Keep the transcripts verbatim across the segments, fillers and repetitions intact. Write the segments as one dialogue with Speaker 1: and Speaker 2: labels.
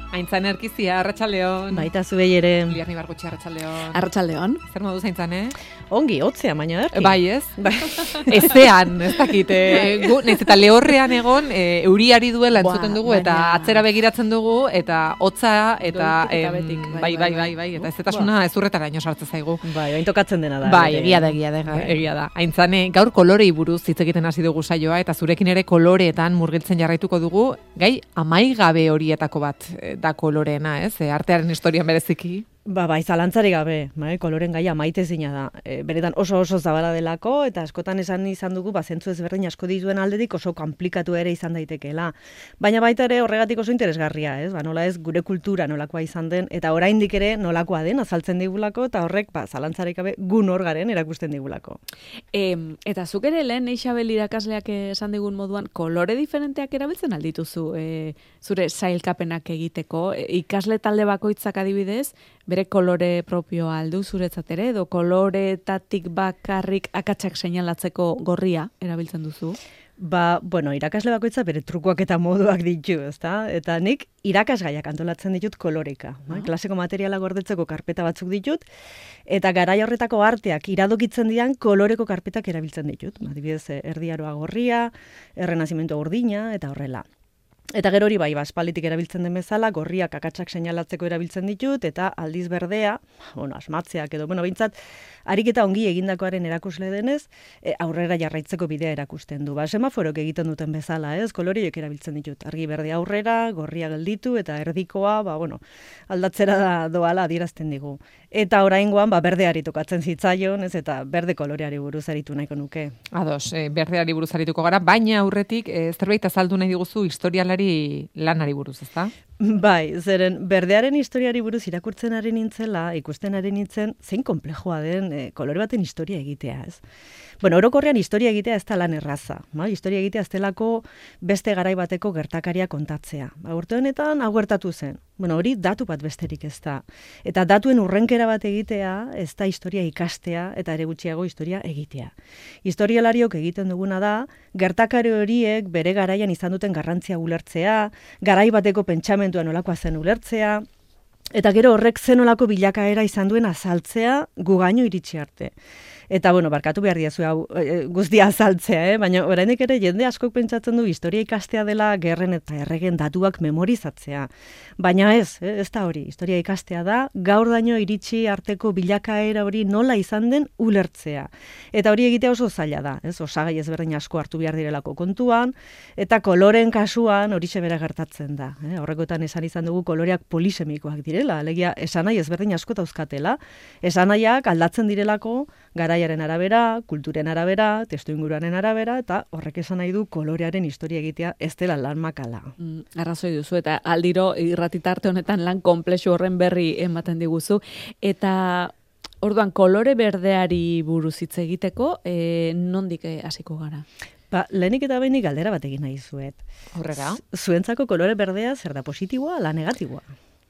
Speaker 1: Aintzan Erkizia, arratsaldeon.
Speaker 2: Baita zuei ere.
Speaker 1: Liarni Bargutxe, arratsaldeon.
Speaker 2: Arratsaldeon.
Speaker 1: Zer modu zaintzan, eh?
Speaker 2: Ongi, hotzea, baina erki.
Speaker 1: Bai, ez? Bai. Ezean, ez dakit. Eh, gu, naiz eta lehorrean egon, eh, euriari duela entzuten dugu, eta atzera begiratzen dugu, eta hotza, eta...
Speaker 2: Em, betik,
Speaker 1: bai, bai, bai, bai, eta ez etasuna ezurretaraino sartzen zaigu.
Speaker 2: Bai, bain tokatzen dena da.
Speaker 1: Bai, egia da, egia da, egia da. Aintzane, gaur kolorei buruz hitz egiten hasi dugu saioa, eta zurekin ere koloreetan murgiltzen jarraituko dugu, gai amaigabe horietako bat da koloreena, ez? E, artearen historian bereziki.
Speaker 2: Ba, bai, zalantzari gabe, bai, koloren gaia maitezina da. E, beretan oso oso zabala delako, eta askotan esan izan dugu, ba, zentzu ezberdin asko dituen alderik oso komplikatu ere izan daitekeela. Baina baita ere horregatik oso interesgarria, ez? Ba, nola ez gure kultura nolakoa izan den, eta oraindik ere nolakoa den azaltzen digulako, eta horrek, ba, zalantzarik gabe gu nor garen erakusten digulako.
Speaker 3: E, eta zuk ere lehen Isabel irakasleak esan digun moduan, kolore diferenteak erabiltzen aldituzu e, zure sailkapenak egiteko, e, ikasle talde bakoitzak adibidez, bere kolore propioa aldu zuretzat ere, edo koloretatik bakarrik akatsak seinalatzeko gorria erabiltzen duzu?
Speaker 2: Ba, bueno, irakasle bakoitza bere trukoak eta moduak ditu, ezta? Eta nik irakasgaiak antolatzen ditut koloreka. Uh-huh. Klaseko materiala gordetzeko karpeta batzuk ditut, eta garai horretako arteak iradokitzen dian koloreko karpetak erabiltzen ditut. Adibidez, erdiaroa gorria, errenazimentu urdina, eta horrela. Eta gero hori bai, aspalditik erabiltzen den bezala, gorriak akatsak seinalatzeko erabiltzen ditut, eta aldiz berdea, bueno, asmatzeak edo, bueno, bintzat, ariketa ongi egindakoaren erakusle denez, e, aurrera jarraitzeko bidea erakusten du. Ba, semaforok egiten duten bezala, ez, koloriek erabiltzen ditut. Argi berdea aurrera, gorria gelditu, eta erdikoa, ba, bueno, aldatzera da doala adierazten digu. Eta oraingoan, ba, berdeari tokatzen zitzaion, ez, eta berde koloreari buruz aritu nahiko nuke.
Speaker 1: Ados, e, berdeari buruz arituko gara, baina aurretik, e, zerbait azaldu nahi diguzu historialari lanari buruz, ezta?
Speaker 2: Bai, zeren berdearen historiari buruz irakurtzen ari nintzela, ikusten ari nintzen, zein konplexua den e, kolore baten historia egitea, ez? Bueno, orokorrean historia egitea ez da lan erraza. Ba? Historia egitea ez delako beste garai bateko gertakaria kontatzea. Ba, urte honetan hau gertatu zen. Bueno, hori datu bat besterik ez da. Eta datuen urrenkera bat egitea ez da historia ikastea eta ere gutxiago historia egitea. Historialariok egiten duguna da, gertakari horiek bere garaian izan duten garrantzia ulertzea, garai bateko pentsamentua nolakoa zen ulertzea, eta gero horrek zenolako bilakaera izan duen azaltzea gugaino iritsi arte. Eta, bueno, barkatu behar diazu hau e, guztia azaltzea, eh? Baina oraindik ere jende askok pentsatzen du historia ikastea dela gerren eta erregen datuak memorizatzea. Baina ez, eh? Ez da hori, historia ikastea da, gaur daño iritsi arteko bilakaera hori nola izan den ulertzea. Eta hori egitea oso zaila da, ez? Osagai ezberdin asko hartu behar direlako kontuan, eta koloren kasuan horixe bera gertatzen da. Eh? Horrekotan esan izan dugu koloreak polisemikoak direla, alegia esanai ezberdin asko dauzkatela, esanaiak aldatzen direlako garaiaren arabera, kulturen arabera, testuinguruaren arabera, eta horrek esan nahi du kolorearen historia egitea ez dela lan makala.
Speaker 3: Mm, arrazoi duzu, eta aldiro irratitarte honetan lan konplexu horren berri ematen diguzu, eta orduan kolore berdeari buruz hitz egiteko, e, nondik hasiko gara?
Speaker 2: Ba, lehenik eta behinik galdera bat egin nahi zuet.
Speaker 1: Horrera?
Speaker 2: Zuentzako kolore berdea zer da, positiboa ala negatiboa?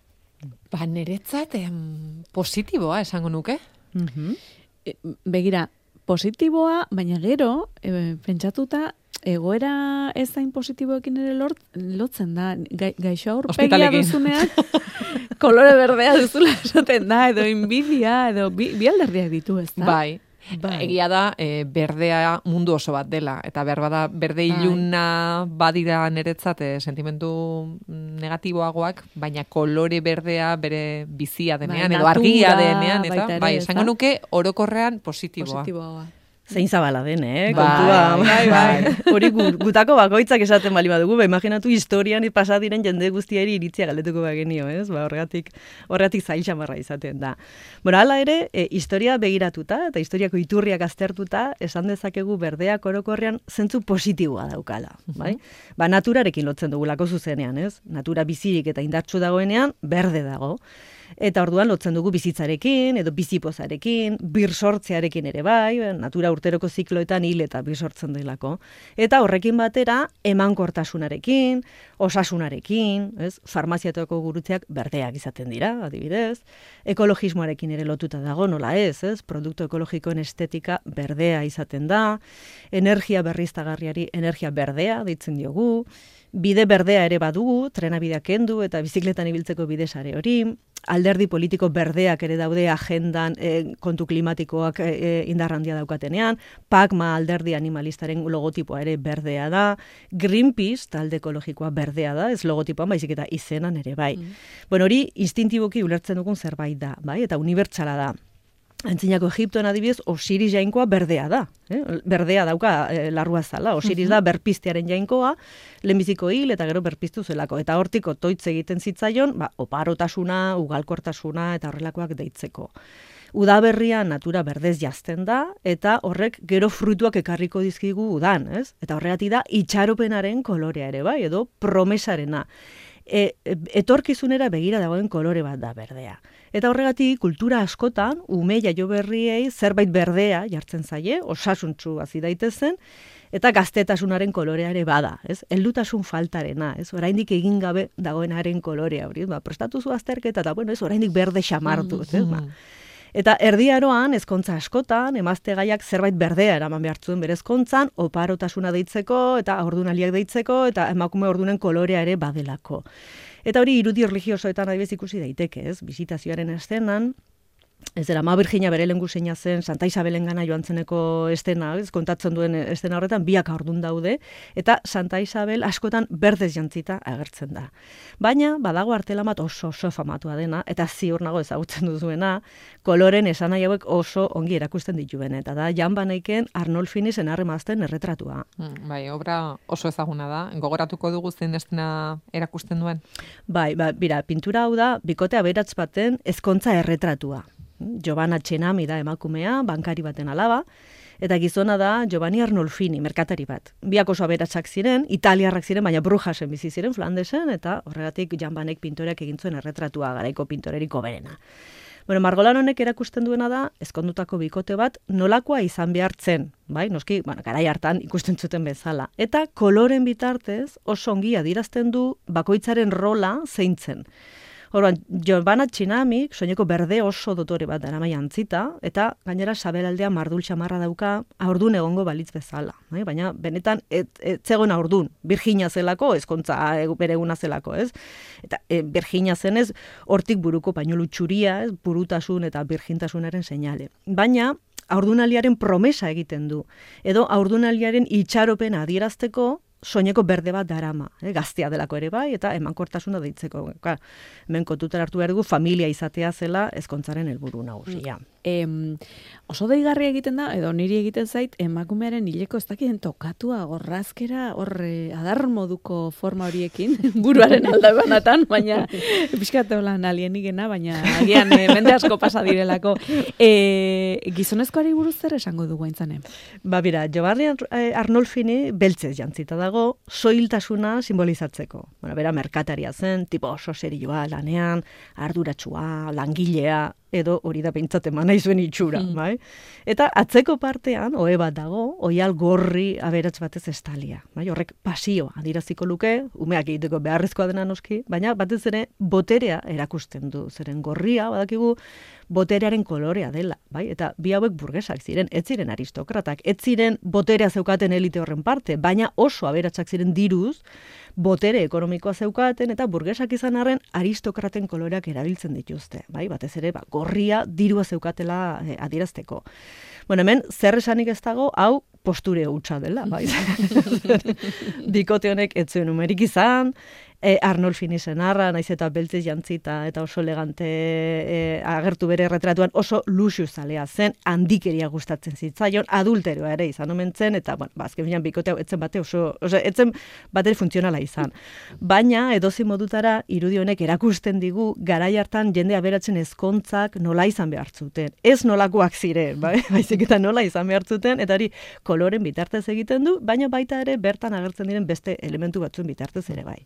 Speaker 1: Ba, niretzat em, positiboa esango nuke.
Speaker 2: Mhm.
Speaker 3: E, begira, positiboa, baina gero, e, pentsatuta, egoera ez zain positiboekin ere lort, lotzen da, Ga, gaixo aurpegia duzunean, kolore berdea duzula esaten da, edo inbidia, edo bi, bi alderdiak ditu, ez da?
Speaker 1: Bai. Bai. Egia da, e, berdea mundu oso bat dela, eta behar bada berde iluna badira niretzat e, sentimentu negatiboagoak, baina kolore berdea bere bizia denean, bai, edo argia denean, eta ere, bai, esango nuke orokorrean positiboa.
Speaker 3: Positiboa.
Speaker 2: Zein zabala den, eh?
Speaker 1: Bai,
Speaker 2: kontua,
Speaker 1: bai, bai.
Speaker 2: Hori gutako bakoitzak esaten bali badugu, ba, imaginatu historian pasadiren jende guztiari iritzia galdetuko bagenio, ez? Ba, horregatik, horregatik zail xamarra izaten da. Bueno, hala ere, e, historia begiratuta, eta historiako iturriak aztertuta, esan dezakegu berdeak orokorrean zentzu positiboa daukala, bai? Ba, naturarekin lotzen dugulako zuzenean, ez? Natura bizirik eta indartsu dagoenean, berde dago. Eta orduan lotzen dugu bizitzarekin, edo bizipozarekin, birsortzearekin ere bai, natura urteroko zikloetan hil eta birsortzen delako. Eta horrekin batera, emankortasunarekin, osasunarekin, ez? Farmaziatoko gurutzeak berdeak izaten dira, adibidez. Ekologismoarekin ere lotuta dago, nola ez, ez? Produktu ekologikoen estetika berdea izaten da, energia berriztagarriari energia berdea deitzen diogu, bide berdea ere badugu, trenabideak kendu eta bizikletan ibiltzeko bidesare hori, alderdi politiko berdeak ere daude agendan e, kontu klimatikoak e, indar handia daukatenean, Pacma alderdi animalistaren logotipoa ere berdea da, Greenpeace talde ekologikoa berdea da, ez logotipoan baizik eta izenan ere bai. Mm. Bueno, hori instintiboki ulertzen dugun zerbait da, bai, eta unibertsala da. Antzinako Egiptoan adibidez, Osiris jainkoa berdea da. Eh? Berdea dauka e, larrua zala. Osiris uh-huh. da berpiztearen jainkoa, lehenbiziko hil eta gero berpiztu zelako. Eta hortik otoitz egiten zitzaion, ba, oparotasuna, ugalkortasuna eta horrelakoak deitzeko. Udaberrian natura berdez jazten da, eta horrek gero fruituak ekarriko dizkigu udan, ez? Eta horregatik da itxaropenaren kolorea ere bai, edo promesarena. E, etorkizunera begira dagoen kolore bat da berdea. Eta horregatik kultura askotan ume jaio berriei zerbait berdea jartzen zaie, osasuntsu hasi daitezen, eta gaztetasunaren kolorea ere bada, ez? Heldutasun faltarena, ez? Oraindik egin gabe dagoenaren kolorea hori, ba, prestatu zu azterketa eta bueno, ez oraindik berde xamartu, ez? Ba. Eta erdiaroan, ezkontza askotan, emazte gaiak zerbait berdea eraman behartzuen bere ezkontzan, oparotasuna deitzeko, eta ordunaliak deitzeko, eta emakume ordunen kolorea ere badelako. Eta hori irudi religiosoetan adibidez ikusi daiteke, ez? Bisitazioaren estenan, ez dira, Ama Virginia bere lehengu zeina zen, Santa Isabelen gana joan zeneko estena, ez, kontatzen duen estena horretan, biak aurdun daude, eta Santa Isabel askotan berdez jantzita agertzen da. Baina, badago artela bat oso oso famatua dena, eta ziur nago ezagutzen duzuena, koloren esan nahi hauek oso ongi erakusten dituen, eta da, Jan Baneiken Arnolfini senarremazten erretratua.
Speaker 1: Mm, bai, obra oso ezaguna da, gogoratuko dugu zein estena erakusten duen?
Speaker 2: Bai, ba, bira, pintura hau da, bikote aberats baten ezkontza erretratua. Giovanna Cenami da emakumea, bankari baten alaba, eta gizona da Giovanni Arnolfini, merkatari bat. Biak oso aberatsak ziren, italiarrak ziren, baina Brujasen bizi ziren, Flandesen, eta horregatik Jan Banek pintoreak egin zuen erretratua garaiko pintoreriko berena. Bueno, margolan honek erakusten duena da, ezkondutako bikote bat, nolakoa izan behartzen, bai, noski, bueno, garai hartan ikusten zuten bezala. Eta koloren bitartez oso ongi adierazten du bakoitzaren rola zeintzen. Orduan, Giovanna Cenamik soineko berde oso dotore bat darama jantzita, eta gainera sabelaldea mardul xamarra dauka aurdun egongo balitz bezala. Bai? Baina benetan ez zegoen aurdun, Virginia zelako, ezkontza bere eguna zelako, ez? Eta e, Virginia zenez, hortik buruko pañolu txuria, ez? Burutasun eta virgintasunaren seinale. Baina, aurdunaliaren promesa egiten du, edo aurdunaliaren itxaropena adierazteko, soineko berde bat darama, eh, gaztea delako ere bai, eta emankortasuna deitzeko. Ka, hemen kontutan hartu behar dugu, familia izatea zela ezkontzaren helburu nagusia.
Speaker 3: Em, oso deigarria egiten da, edo niri egiten zait, emakumearen hileko ez dakiten tokatua, gorrazkera, horre, adar moduko forma horiekin, buruaren aldabanatan, baina pixkat holan alienigena, baina agian e, mende asko pasa direlako. E, gizonezkoari buruz zer esango dugu aintzanen?
Speaker 2: Ba, bira, Giovanni Arnolfini beltzez jantzita dago, soiltasuna simbolizatzeko. Bueno, bera merkataria zen, tipo oso serioa, lanean, arduratsua, langilea, edo hori da behintzat eman nahi zuen itxura, mm. bai? Eta atzeko partean, ohe bat dago, oial gorri aberats batez estalia. Bai? Horrek pasioa adiraziko luke, umeak egiteko beharrezkoa dena noski, baina batez ere boterea erakusten du. Zeren gorria, badakigu, boterearen kolorea dela, bai? Eta bi hauek burgesak ziren, ez ziren aristokratak, ez ziren boterea zeukaten elite horren parte, baina oso aberatsak ziren diruz, botere ekonomikoa zeukaten eta burgesak izan arren aristokraten koloreak erabiltzen dituzte, bai? Batez ere, ba, gorria dirua zeukatela eh, adierazteko. Bueno, hemen zer esanik ez dago, hau posture hutsa dela, bai? Bikote honek ez zuen numerik izan, E, Arnolfini senarra, naiz eta beltzez jantzita eta oso elegante e, agertu bere retratuan oso luxu zalea zen, handikeria gustatzen zitzaion, adulteroa ere izan omen zen, eta bueno, ba, azken finean bikote etzen bate oso, oso etzen bateri funtzionala izan. Baina, edozi modutara, irudi honek erakusten digu, garai hartan jende aberatzen ezkontzak nola izan behar zuten. Ez nolakoak ziren, bai? Baizik eta nola izan behar zuten, eta hori koloren bitartez egiten du, baina baita ere bertan agertzen diren beste elementu batzuen bitartez ere bai.
Speaker 1: Ai,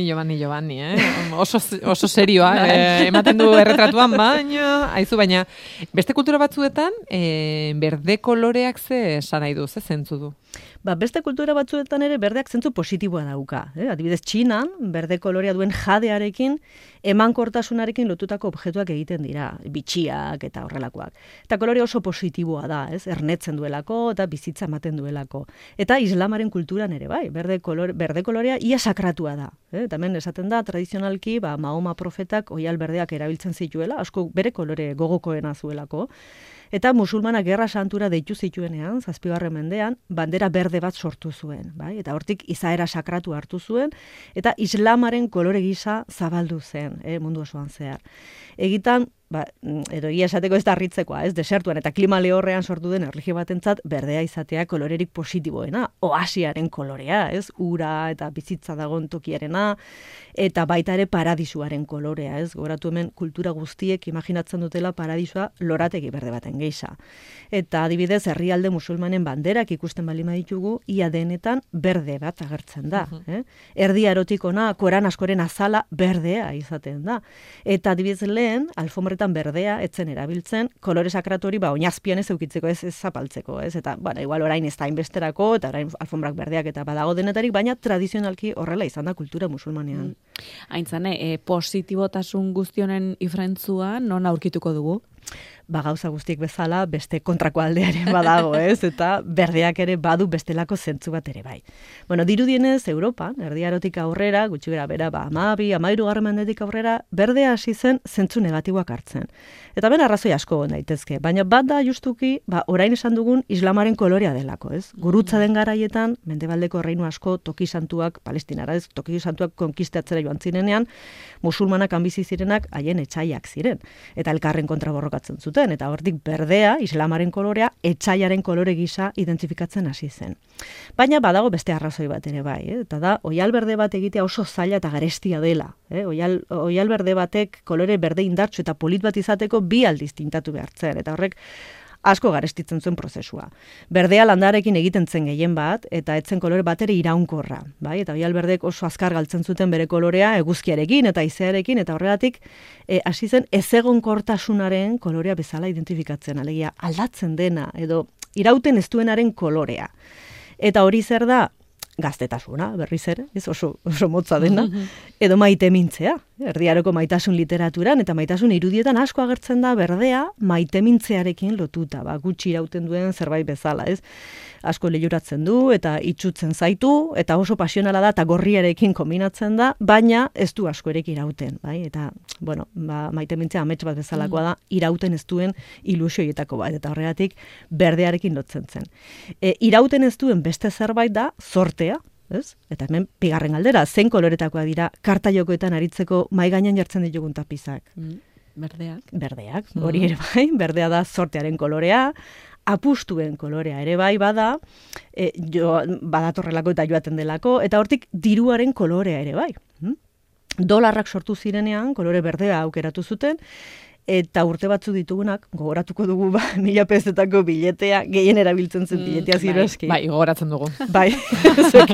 Speaker 1: Ai, Giovanni, Giovanni, eh? Oso, oso serioa, eh, ematen du erretratuan, baina, haizu, baina, beste kultura batzuetan, eh, berde koloreak ze esan nahi du, ze zentzu du?
Speaker 2: Ba, beste kultura batzuetan ere berdeak zentzu positiboa dauka. Eh? Adibidez, Txinan, berde kolorea duen jadearekin, emankortasunarekin lotutako objektuak egiten dira, bitxiak eta horrelakoak. Eta kolore oso positiboa da, ez? Ernetzen duelako eta bizitza ematen duelako. Eta islamaren kulturan ere, bai, berde, kolore, berde kolorea ia sakratua da. Eh? Eta hemen esaten da, tradizionalki, ba, Mahoma profetak oial berdeak erabiltzen zituela, asko bere kolore gogokoena zuelako. Eta musulmanak gerra santura deitu zituenean, zazpigarren mendean, bandera berde bat sortu zuen. Bai? Eta hortik izaera sakratu hartu zuen, eta islamaren kolore gisa zabaldu zen, eh, mundu osoan zehar. Egitan, ba, edo egia esateko ez da harritzekoa, ez, desertuan eta klima lehorrean sortu den erlijio batentzat berdea izatea kolorerik positiboena, oasiaren kolorea, ez, ura eta bizitza dagoen tokiarena, eta baita ere paradisuaren kolorea, ez, gogoratu hemen kultura guztiek imaginatzen dutela paradisua lorategi berde baten geisa. Eta adibidez, herrialde musulmanen banderak ikusten bali ditugu, ia denetan berde bat agertzen da. Uh-huh. eh? Erdi erotikona, Koran askoren azala berdea izaten da. Eta adibidez lehen, alfombretan berdea etzen erabiltzen, kolore sakratu hori ba oinazpian ez eukitzeko, ez, ez zapaltzeko, ez? Eta, bueno, igual orain ez da inbesterako, eta orain alfombrak berdeak eta badago denetarik, baina tradizionalki horrela izan da kultura musulmanean.
Speaker 3: Mm. Aintzane, e, positibotasun guztionen ifrentzua non aurkituko dugu?
Speaker 2: Ba, gauza guztiek bezala beste kontrako aldearen badago, ez? Eta berdeak ere badu bestelako zentzu bat ere bai. Bueno, dirudienez, Europan, Erdi Arotik aurrera, gutxi gara bera, ba, amabi, amairu garren mendetik aurrera, berdea hasi zen zentzu negatiboak hartzen. Eta ben arrazoi asko daitezke, baina bat da justuki, ba, orain esan dugun islamaren kolorea delako, ez? Gurutza den garaietan, mendebaldeko reinu asko toki santuak, Palestinara, ez? Toki santuak konkistatzera joan zirenean, musulmanak bizi zirenak haien etsaiak ziren, eta elkarren kontra borrokatzen zuten, eta hortik berdea, islamaren kolorea, etsaiaren kolore gisa identifikatzen hasi zen. Baina badago beste arrazoi bat ere bai, eh? Eta da, oial berde bat egitea oso zaila eta garestia dela. Eh? Oial, oial berde batek kolore berde indartsu eta polit bat izateko bi aldiz tintatu behartzen, eta horrek asko garestitzen zuen prozesua. Berdea landarekin egiten zen gehien bat, eta etzen kolore bat ere iraunkorra. Bai? Eta oial berdek oso azkar galtzen zuten bere kolorea eguzkiarekin eta izearekin, eta horregatik hasi zen ezegonkortasunaren kolorea bezala identifikatzen, alegia aldatzen dena, edo irauten ez duenaren kolorea. Eta hori zer da? Gaztetasuna, berriz ere, ez oso, oso motza dena, edo maite mintzea. Erdi Aroko maitasun literaturan eta maitasun irudietan asko agertzen da berdea maite mintzearekin lotuta, ba, gutxi irauten duen zerbait bezala, ez? Asko lehuratzen du eta itsutzen zaitu, eta oso pasionala da eta gorriarekin kombinatzen da, baina ez du asko erek irauten, bai? Eta, bueno, ba, maite mintzea amets bat bezalakoa da, irauten ez duen ilusioietako bat, eta horregatik berdearekin lotzen zen. E, irauten ez duen beste zerbait da, zortea, ez? Eta hemen bigarren galdera, zein koloretakoa dira karta jokoetan aritzeko mai gainean jartzen ditugun tapizak?
Speaker 3: Mm, berdeak.
Speaker 2: Berdeak, hori ere bai, berdea da zortearen kolorea, apustuen kolorea ere bai bada, e, jo, badatorrelako eta joaten delako, eta hortik diruaren kolorea ere bai. Hm? Dolarrak sortu zirenean, kolore berdea aukeratu zuten, eta urte batzu ditugunak, gogoratuko dugu ba, mila pezetako biletea, gehien erabiltzen zen biletea mm, ziro eski.
Speaker 1: Bai, gogoratzen dugu.
Speaker 2: Bai, zuek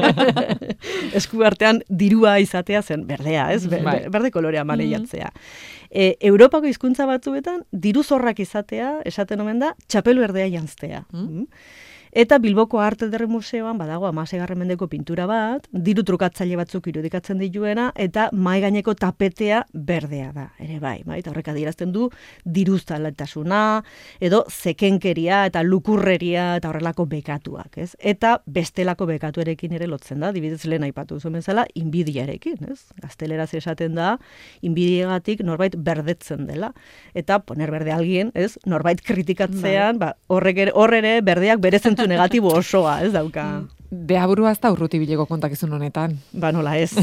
Speaker 2: ere. Esku artean dirua izatea zen berdea, ez? Be, bai. Berde kolorea maneiatzea. E, Europako hizkuntza batzuetan, diru zorrak izatea, esaten omen da, txapelu berdea janztea. Mm? Eta Bilboko Arte Ederre Museoan badago hamaseigarren mendeko pintura bat, diru trukatzaile batzuk irudikatzen dituena, eta mai gaineko tapetea berdea da, ere bai, bai, eta horrek adierazten du diruztaletasuna, edo zekenkeria eta lukurreria eta horrelako bekatuak, ez? Eta bestelako bekatuerekin ere lotzen da, adibidez lehen aipatu zuen bezala, inbidiarekin, ez? Gazteleraz esaten da, inbidiagatik norbait berdetzen dela, eta poner berde alguien, ez? Norbait kritikatzean, ba, horrek ere, horre berdeak bere zentzu negatibo osoa, ez dauka.
Speaker 1: Deabrua ez da urruti bileko kontakizun honetan.
Speaker 2: Ba, nola ez.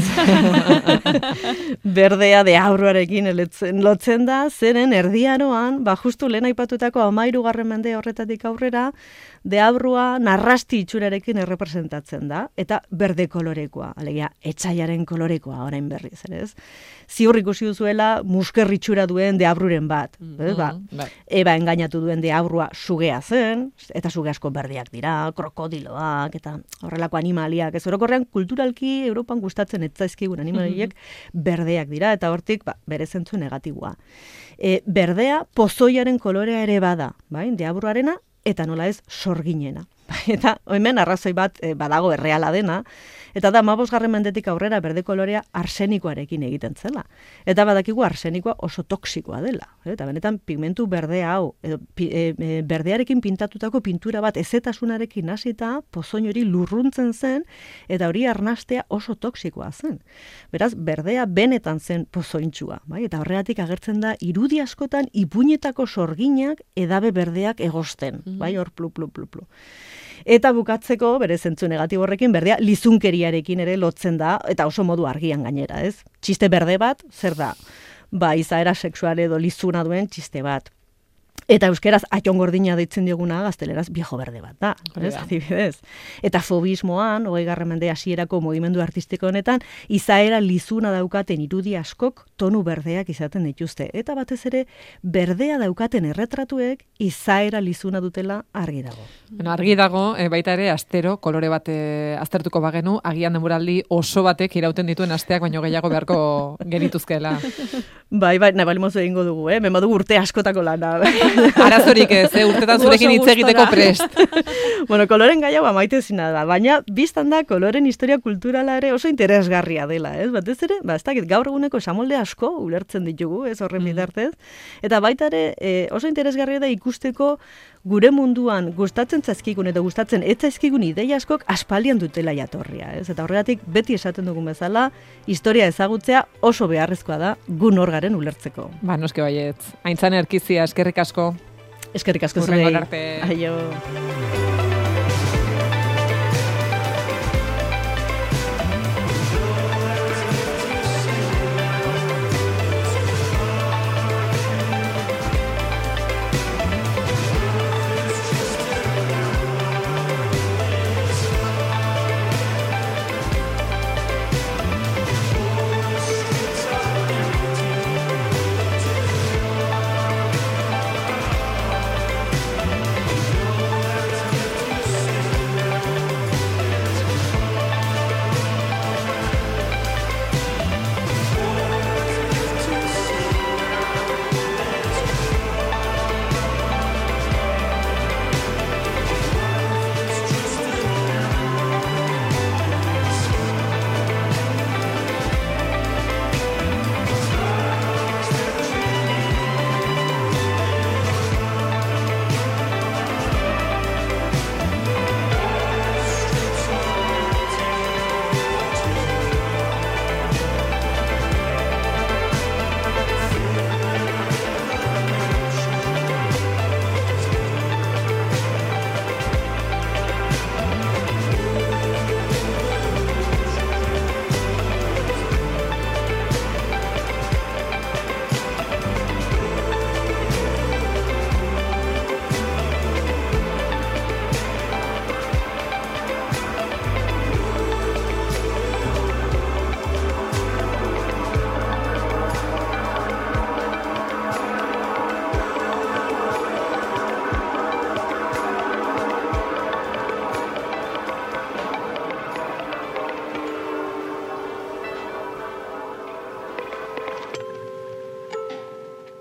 Speaker 2: Berdea deabruarekin lotzen da, zeren erdiaroan, ba, justu lehen aipatutako amairu garren mende horretatik aurrera, deabrua narrasti itxurarekin errepresentatzen da, eta berde kolorekoa, alegia, etsaiaren kolorekoa orain berriz, ez? Ziur ikusi duzuela muskerritxura duen deabruren bat, mm-hmm. ba, mm-hmm. eba engainatu duen deabrua sugea zen, eta suge asko berdeak dira, krokodiloak, eta horrelako animaliak. Ez orokorrean kulturalki Europan gustatzen ez zaizkigun animaliek berdeak dira, eta hortik ba, bere zentzu negatiboa. E, berdea pozoiaren kolorea ere bada, bai? Deaburrarena eta nola ez sorginena. Eta hemen arrazoi bat e, badago erreala dena, eta da hamabosgarren mendetik aurrera berde kolorea arsenikoarekin egiten zela. Eta badakigu arsenikoa oso toksikoa dela. Eta benetan pigmentu berdea hau, edo, pi, e, e, berdearekin pintatutako pintura bat ezetasunarekin hasita pozoin hori lurruntzen zen, eta hori arnastea oso toksikoa zen. Beraz, berdea benetan zen pozointxua. Bai? Eta horregatik agertzen da irudi askotan ipuinetako sorginak edabe berdeak egosten. Mm-hmm. Bai? Hor plu, plu, plu, plu. Eta bukatzeko, bere zentzu negatibo horrekin, berdea lizunkeriarekin ere lotzen da, eta oso modu argian gainera, ez? Txiste berde bat, zer da? Ba, izaera sexual edo lizuna duen txiste bat. Eta euskeraz atxongordina deitzen dioguna gazteleraz viejo berde bat da, ez? Adibidez. Eta fobismoan, hogeigarren mende hasierako mugimendu artistiko honetan, izaera lizuna daukaten irudi askok tonu berdeak izaten dituzte. Eta batez ere, berdea daukaten erretratuek izaera lizuna dutela argi dago.
Speaker 1: Bueno, argi dago, e, baita ere, astero, kolore bat e, aztertuko bagenu, agian denboraldi oso batek irauten dituen asteak, baino gehiago beharko genituzkeela.
Speaker 2: Bai, bai, nabalimozu egingo dugu, eh? Mema dugu urte askotako lana.
Speaker 1: Arazorik ez, eh? Urtetan zurekin hitz egiteko prest.
Speaker 2: Bueno, koloren gai hau amaite zina da, baina biztan da koloren historia kulturala ere oso interesgarria dela, ez? Batez ere, ba, ez dakit, gaur eguneko esamolde asko ulertzen ditugu, ez horren bitartez, eta baita ere e, oso interesgarria da ikusteko gure munduan gustatzen zaizkigun eta gustatzen ez zaizkigun ideia askok aspaldian dutela jatorria, ez? Eta horregatik beti esaten dugun bezala, historia ezagutzea oso beharrezkoa da gu nor garen ulertzeko.
Speaker 1: Ba, noske baietz. Aintzane Erkizia, eskerrik asko.
Speaker 2: Eskerrik asko zuei. Aio.